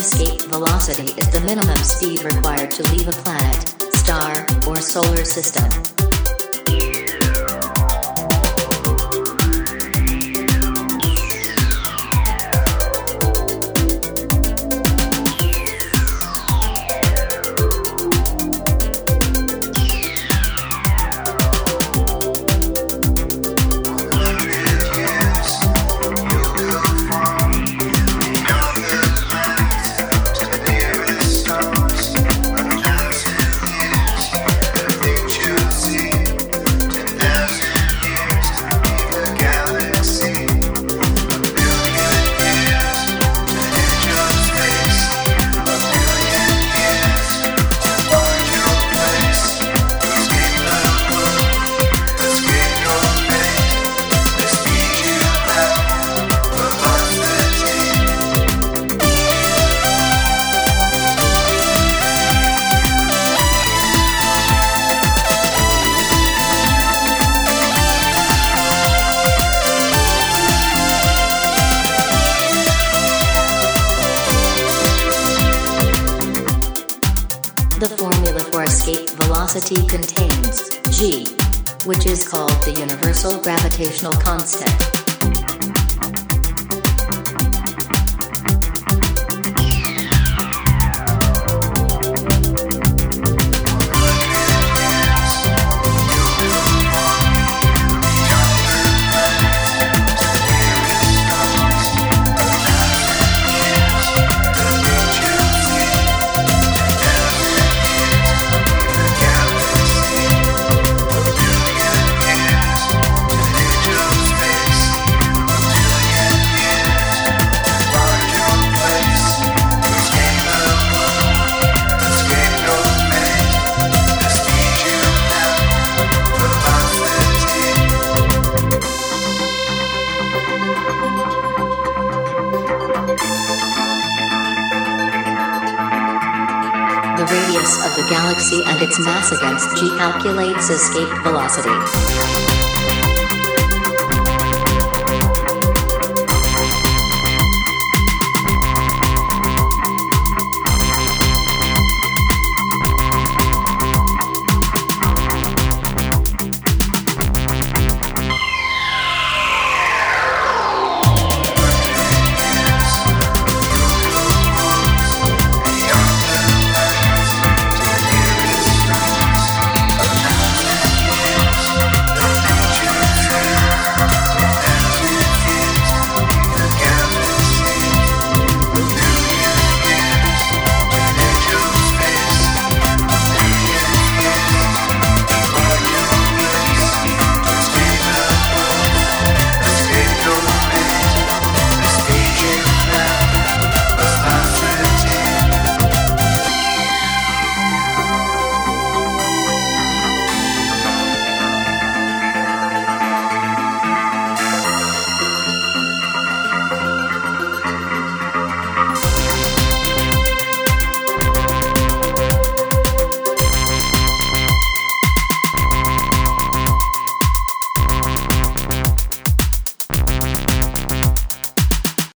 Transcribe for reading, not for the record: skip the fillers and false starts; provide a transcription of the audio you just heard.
escape velocity is the minimum speed required to leave a planet, star, or solar system. The formula for escape velocity contains g, which is called the universal gravitational constant. The radius of the galaxy and its mass against g calculates escape velocity.